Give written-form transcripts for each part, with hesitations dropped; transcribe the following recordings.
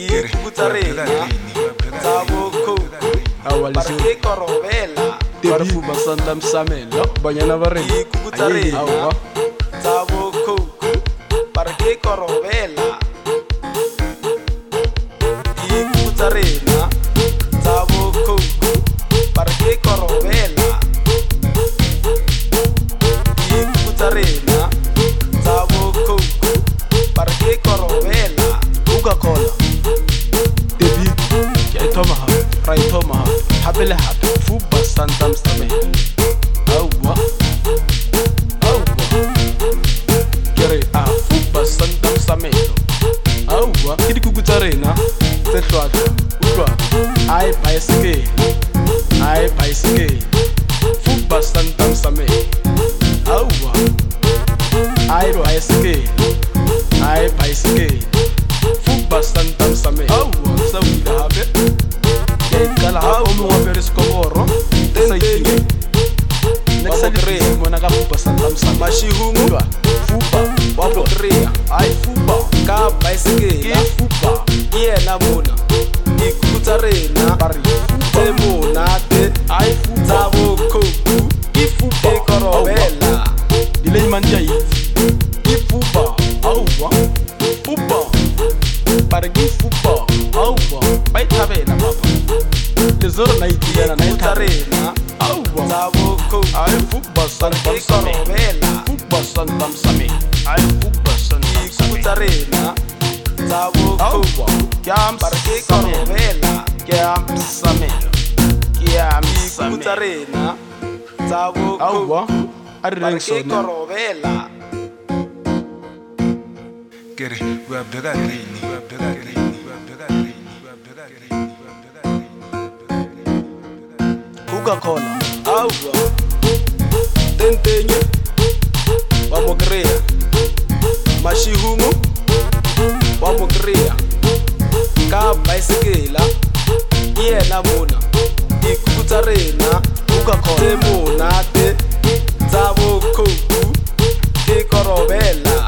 Ikutarena Taboko Parke Korobela Debi basanda msamelo banyana bareng Ikutarena Taboko Parke Korobela Ikutarena Taboko Parke Korobela Ikutarena Taboko Parke Korobela Coca-Cola Debi ya itoma ha raitoma ha habele ha fu basanda msamelo awa kere a fu basanda msamelo awa kidi kukutarena sehlwaqa utlwa ai bicycle fu basanda msamelo awa ai bicycle fu basanda msamelo awa sawida habe kala ha omo wa periskoboro sayinge nexagre mona ka fu basanda msamelo Mashihungu fuba Wabo Korea ai fuba Ka bicycle fuba Yena muna Ikutarena bari Temuna te ai fuba Taboko ifuba Korobela dilei manja yi ifuba awa fuba bargi fuba awa bai tabela papa lezoro na itiyana na itare Ikutarena awa Taboko ai fuba santa msame Korobela fuba santa msame ai fuba santa msame Ikutarena Taboko awa kyam Parke samelo Korobela kyam samelo kyam samelo Ikutarena Taboko awa Parke arrensona Korobela Get it, rub the lady, rub the lady, rub the lady, rub the lady, rub the lady. Coca-Cola Awa Tentenye Wamo Korea Mashihungu Wamo Korea Ka bicycle Yena muna Ikutarena Coca-Cola Temuna te Taboko Korobela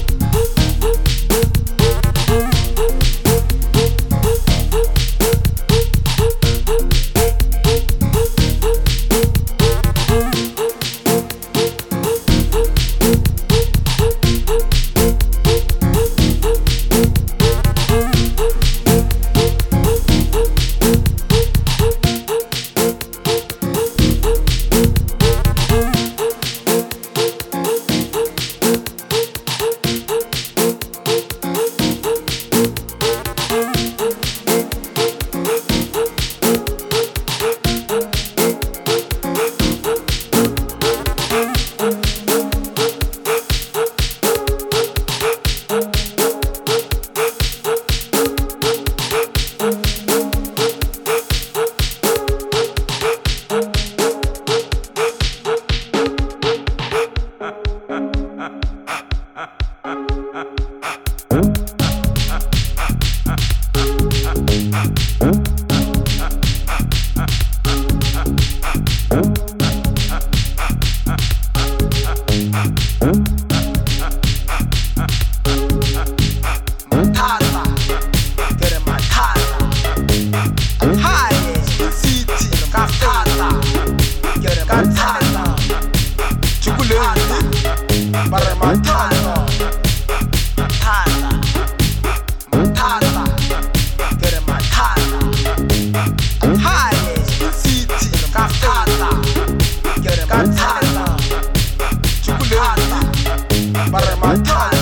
Matata Get in Matata High City Katata Get in Katata Chukuleni Bare Matata Matata Matata Get in Matata High City Katata Get in Katata Chukuleni Bare Matata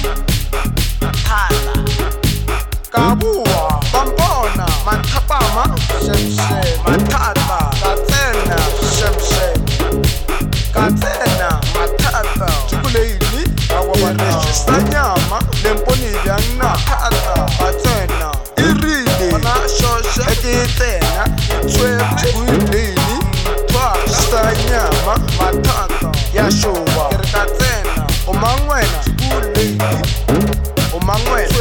Kabua, Bambona, Mantapama, Shemshe, Matata, Katena, Shemshe, Katena, Matata, Chukuleni, Awabaneshi, Sanyama, Lemponi, Yana, Tata, Katena, Iridi, Manashosha, Ekitena, Chukuleni, Twa, Sanyama, Matata, Yashua, Katena, Omangwena, Chukuleni, Omangwena,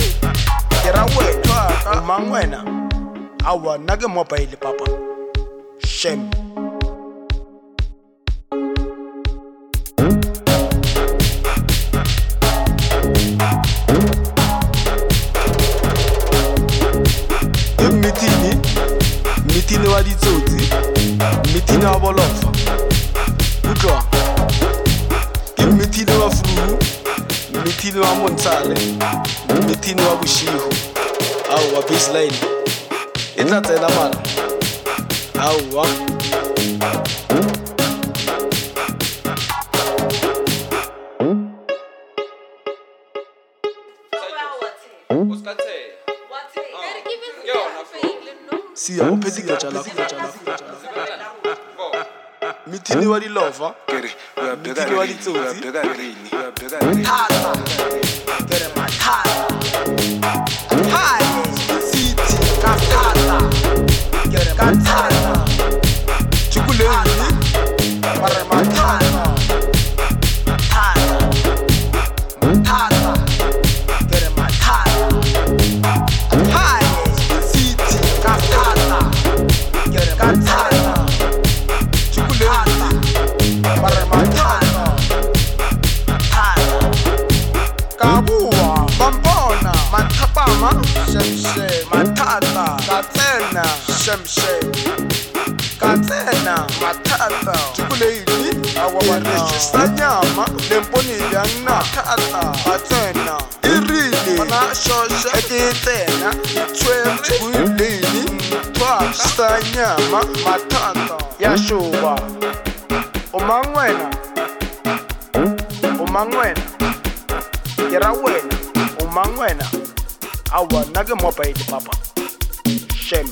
Mangwena awa nage mobile papa shame Mmithini wa ditsotsi, mmithini wa bolofa. Utlwa? Ke mmithini wa furu, mmithini wa montshale, mmithini wa boshigo. Au wa baseline. E tla tsena mara. Au wa. Siya uphethile jala Mmithini wa dilova, mmithini wa ditsotsi. Get my tata. Hi, city, Katata. Get a Katata. Chukuleni, Para my tata. Tata. Get my tata. Hi, city, Katata. Get a Katata. chukuleni, Para my tata. Kabua, Bambona, Matapama, Shemshe, Matata, Katena, Shemshe, Katena, Matata, chukuleni, awabarejista nyama, lemponi yana, Matata, Katena, Irili, Manashosha, Ekitena, Twem, Chukuleni, Twasta nyama, Matata, Yashuba, Umangwena, Yera wena, umangwena, awa nage mobile papa. Shame.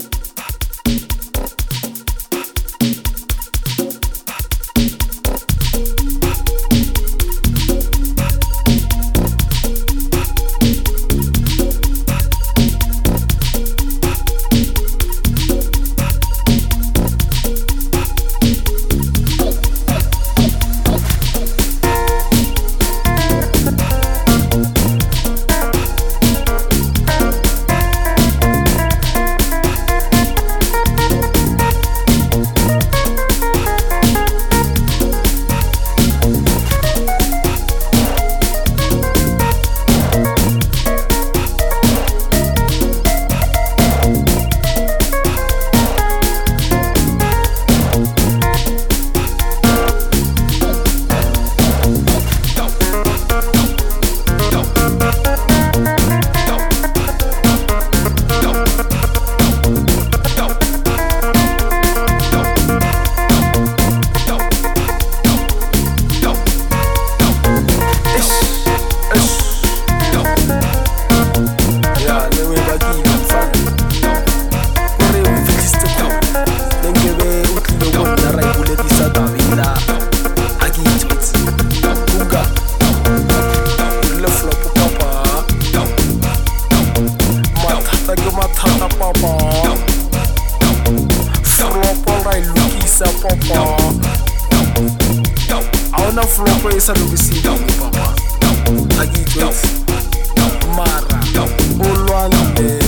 Aona flopo e sa lokisile papa. Ha ke itse. Mara o lwande.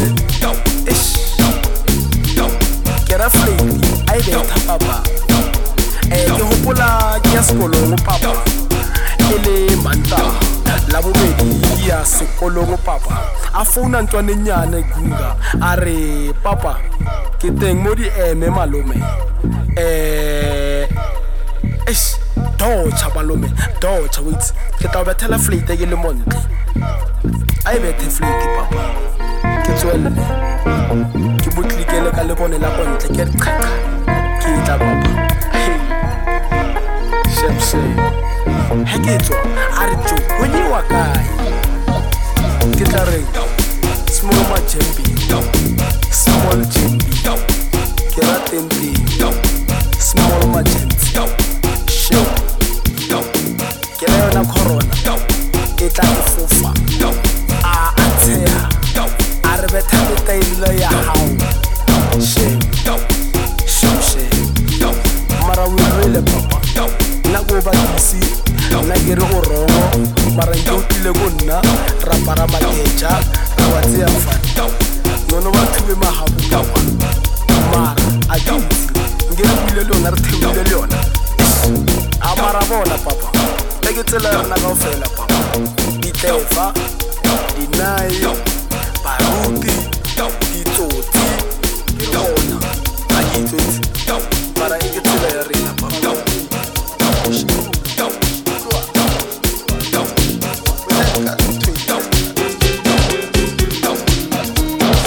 Kera fleiti ai betha papa. Ke hopola ke ya sekolong papa. Ele manta la bobedi ya sekolong papa. A founa ntwanenyane gunga a re papa ke teng mo di eme malome. Docha malome, docha wait. Ke tla betela flight ke le montle. Ai bethe flight papa. Ke tswelle. Ke botlikele ka le bone la kontle ke re qhaqa. Ke tla papa. Shemse. Ha ke tswa a re tjo honi wa kae. Ke tla re small majembi. Small jembi. Ke ratendi. Small majembi. Ke le yona corona e tla go fofa a tsheha a re betha tailo ya hao she mara we really papa na go ba disi na ke re go rogo mara ke utlile go nna ra para makeja ra wa tsia fa nono ba thube mahabu papa mara a dintsi ngere bile le yona re thebile le yona amara bona papa ke tsela rena ka ofela papa ditefa dinai baruti ditsotsi ke bona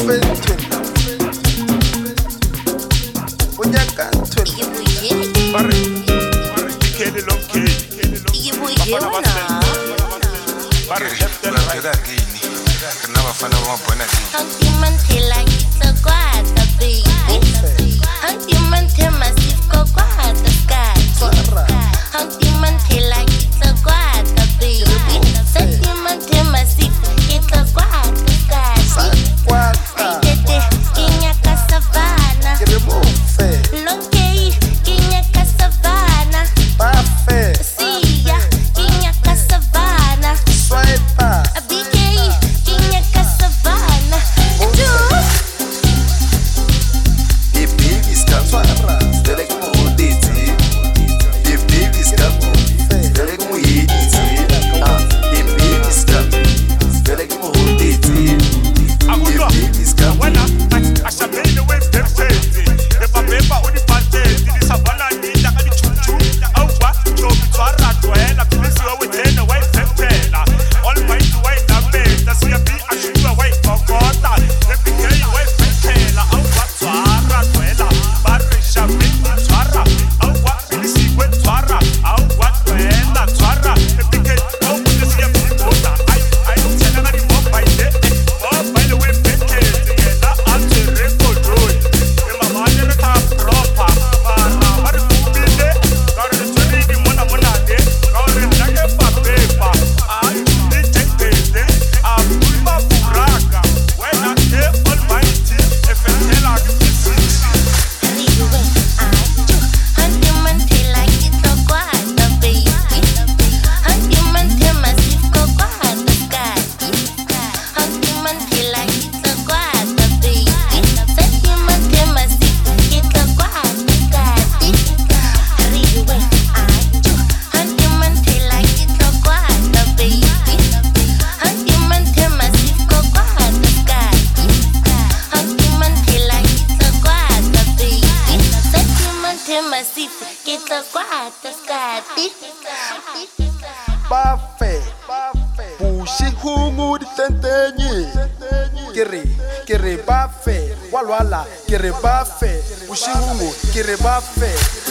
Kere bafe, walwala, kere bafe, ushihungu, kere bafe.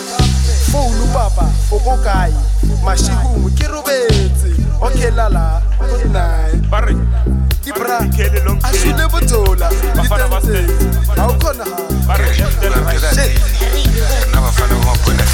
Fulu baba, okokai, mashihungu, kirubezi, okelala, good night. Barry, Ibra, ashule butola, litente, awukona ha. Barry, shit. Never find a more point.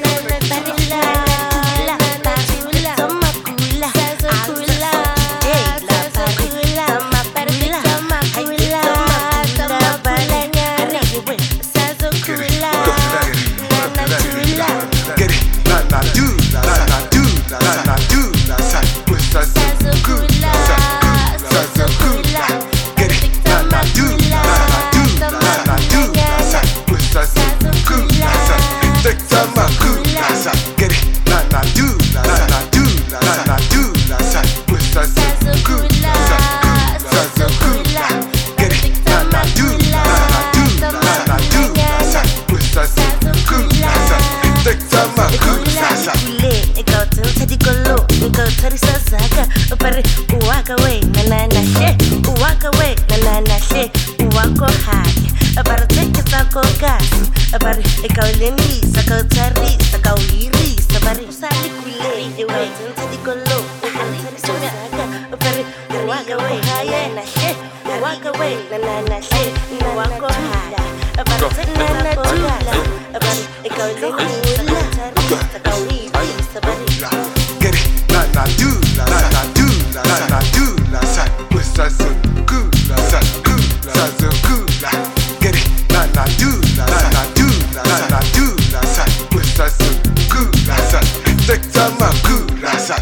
Hey. Abari walk away, na she. Walk away, na she. Walk high. Abari take it out go gas. Abari ikauleni, sakotari, sakauiri, sabari usali kule. Ewa into the golo. Abari walk away, na she. Walk away, na she. Walk high. Abari take it out go gas. Abari ikauleni, sakauiri, sabari. Get it, na do, na do, na do, na sa, usa so cool, sa cool, sa so cool. Get it, na do, na do, na do, na sa, usa so cool, sa, take some cool, sa.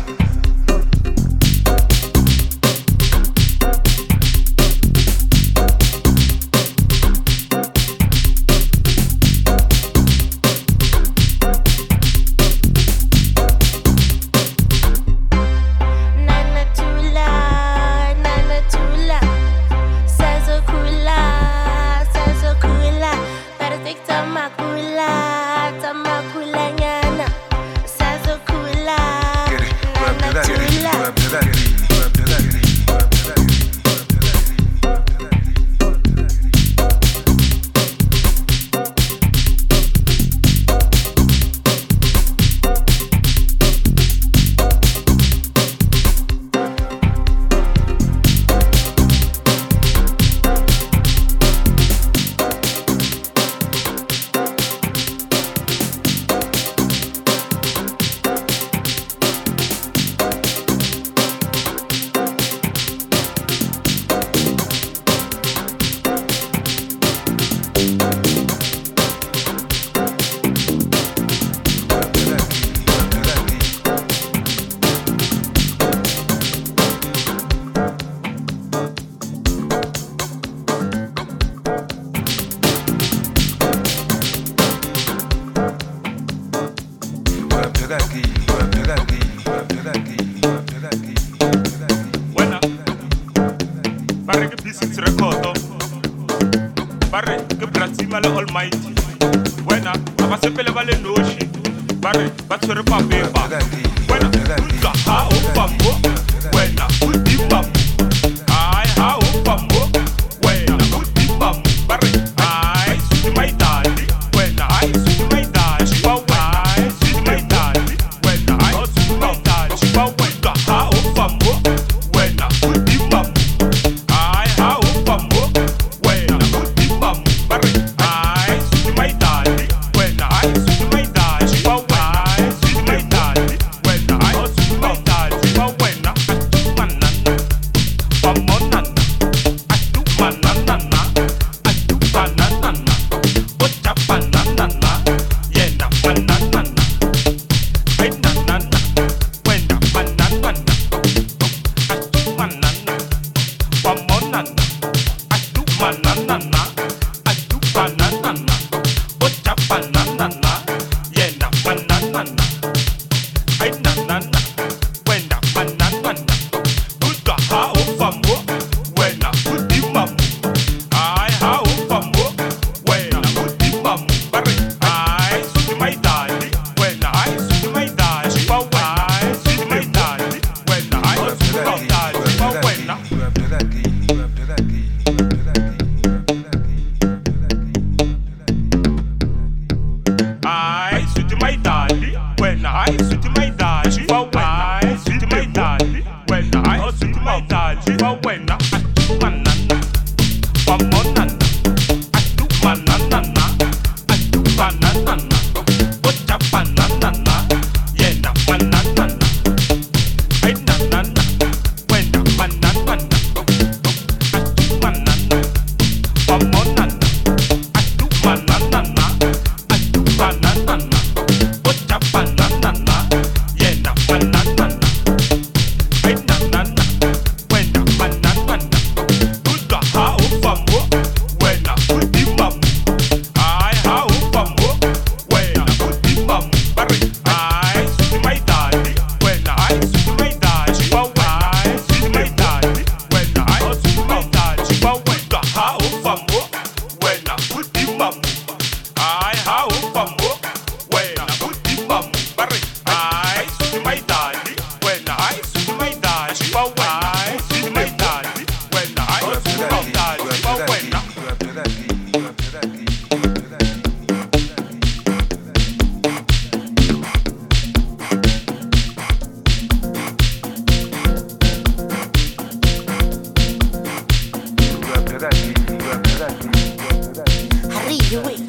Hurry you wait.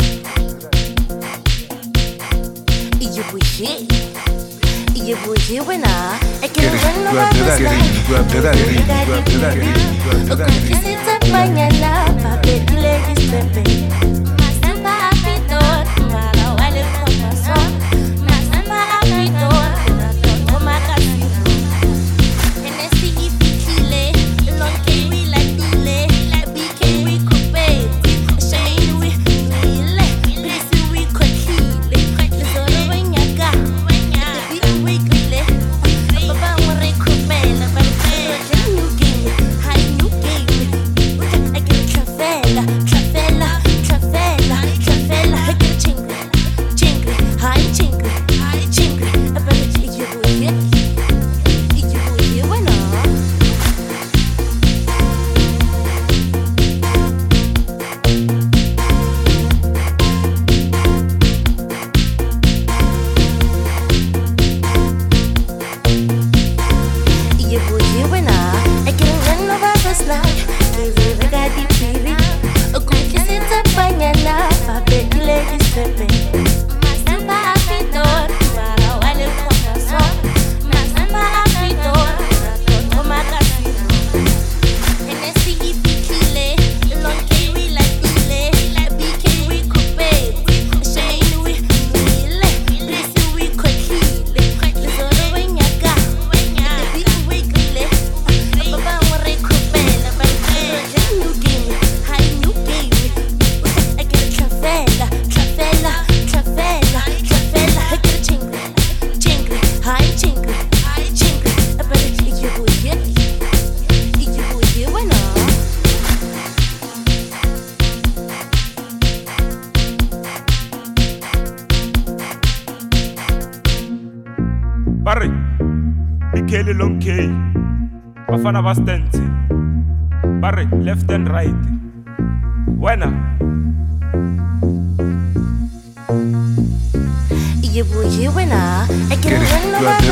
You will hear. You will hear when I can run around the Barry, Ikele long K, Bafana Bastante, Barry, left and right. Wena. You will hear when I can run around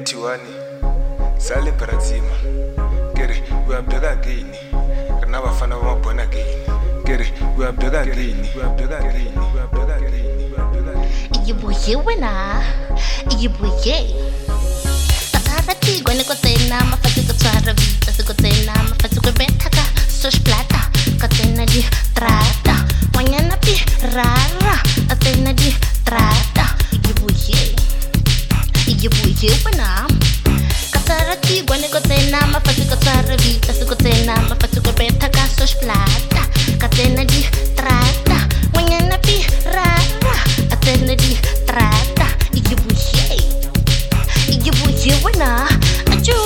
Tiwani, Sally Paratima, Gary, we have the again. Renava fan of one born again. Gary, we have the again. We have the again. We have the again. We have the again. You boy, you winner. You boy, Tatati, when you got the name of the Tara, as you got the name of the Betaka, such plata, Catenadi, Trata, Wanyanapi, Rara, Atenadi, Trata. You boy, winner. Katarati, when you got the name of the Tara, as you got the name of the Betaka, such plata, Catenadi, Trata, Wanyanapi, Rara, Atenadi, Trata. You winner, a Jew.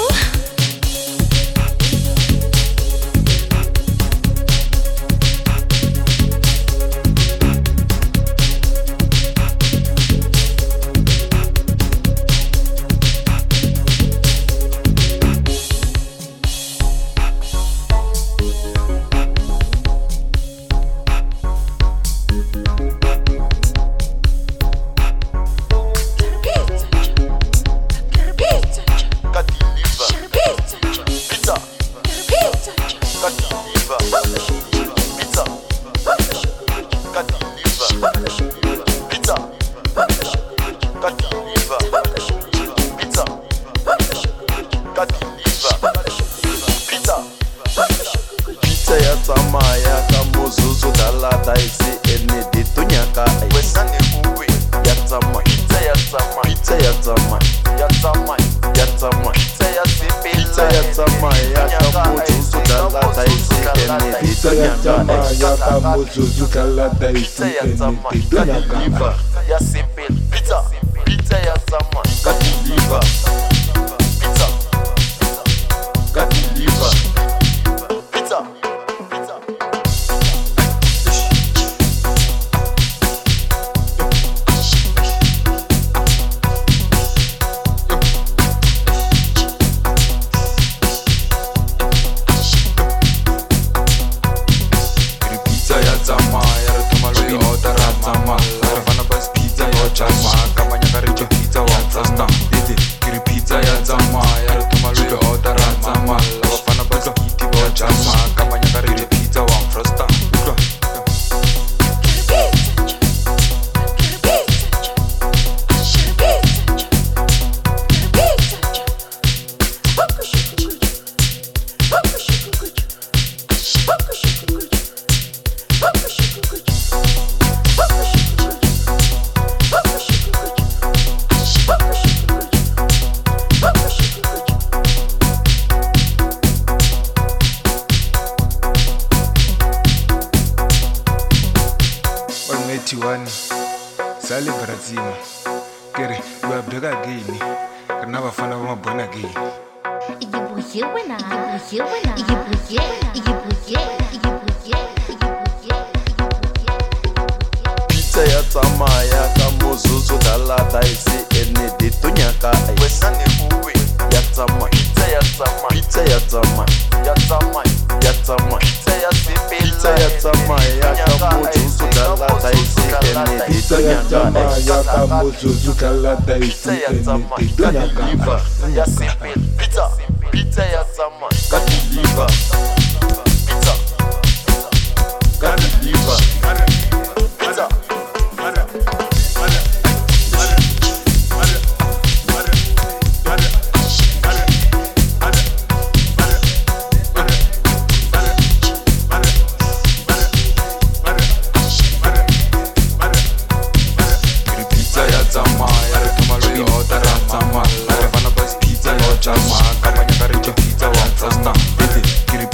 Tiwani, Sally Paratima, Gary, we have the again. Renava fan of one born again. You winner. Pizza ya tamaya kamuzuzu dalata isi eni ditunyaka wesani uwe yatama pizza yatama pizza yatama yatama yatama pizza yasipi pizza yatama yakamuzuzu dalata isi eni ditunyaka yakamuzuzu dalata isi eni ditunyaka yasipi pizza pizza yatama kadiliva pizza kadiliva pizza. Pizza,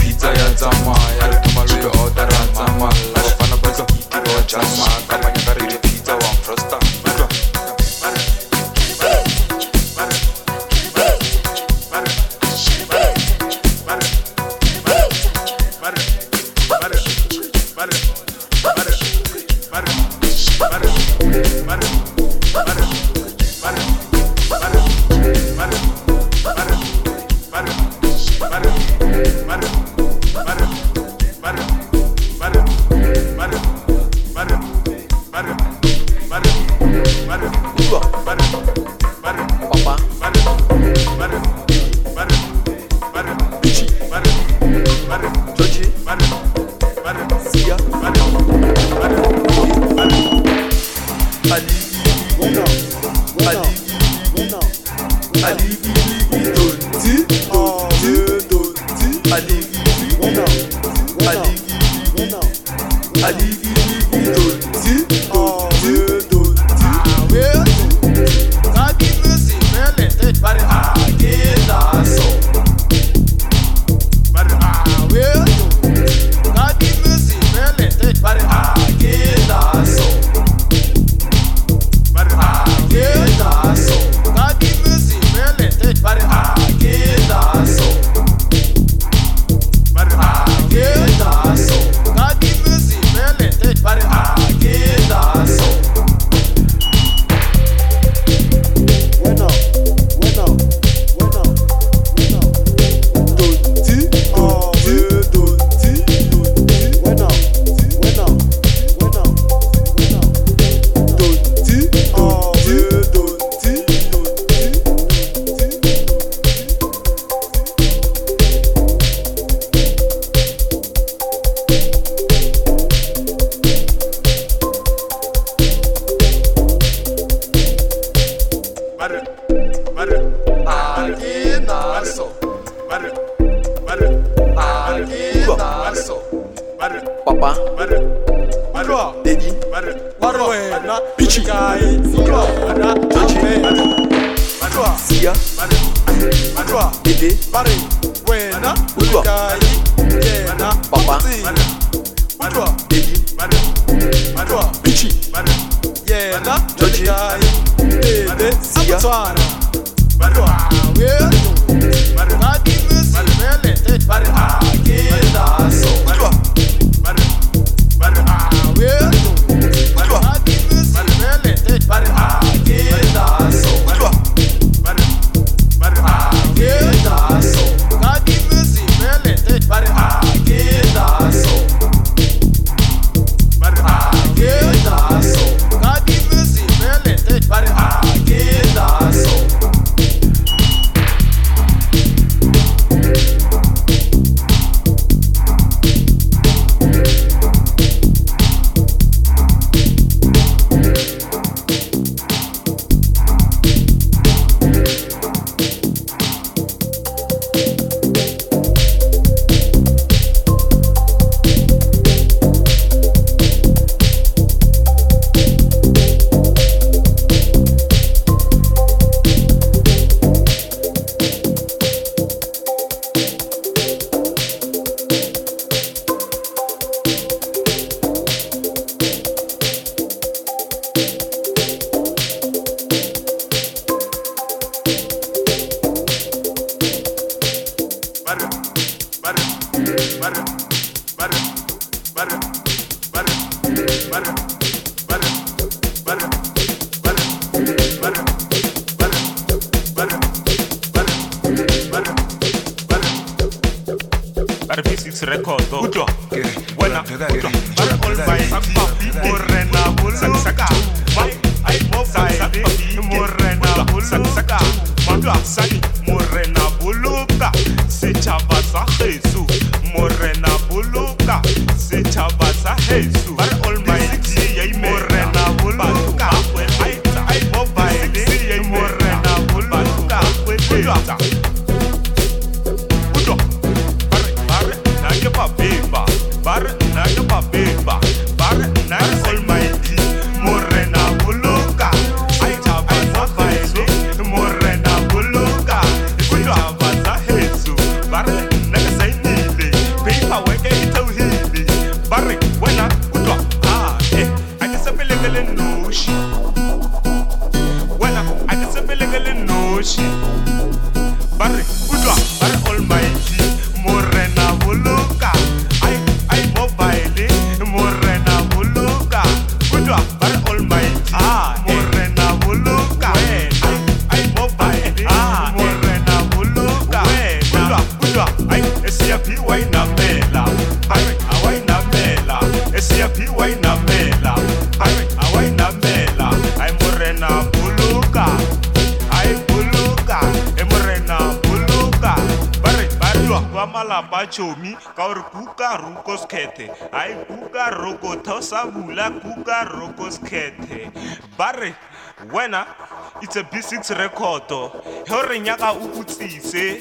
Chomi kaur kuka rukos kete ai kuka roko tosabula kuka rokos kete bare wena it's a B6 record hore nyaka ukutsise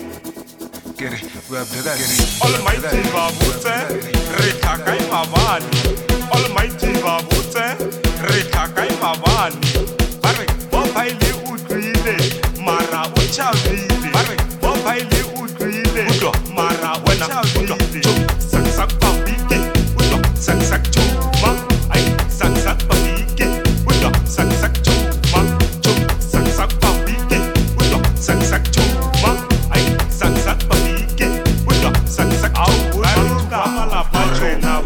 Get it, we have better. Almighty babutse re thakai mabani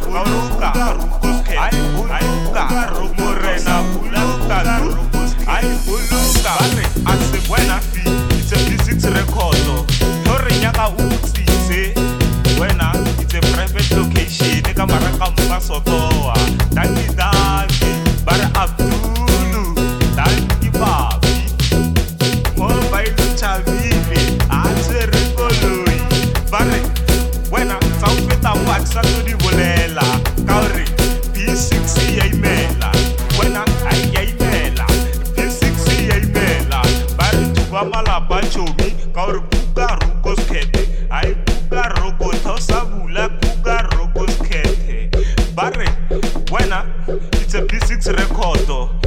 buluka ai buluka morena buluka ai buluka bare ase buena fi it's a physics record hore nyaka utsitse wena it's a private location ka maraka mfasotoa tangi bare Abdulu tangi babi mobile chavile atsere koloi bare wena saufeta watsa to di bolela ka hore P6 ya imela wena ai ya imela P6 ya imela bare tuba malapa chomi ka hore kuka ruko skete ai kuka roko thosa bula kuka roko skete bare wena it's a P6 record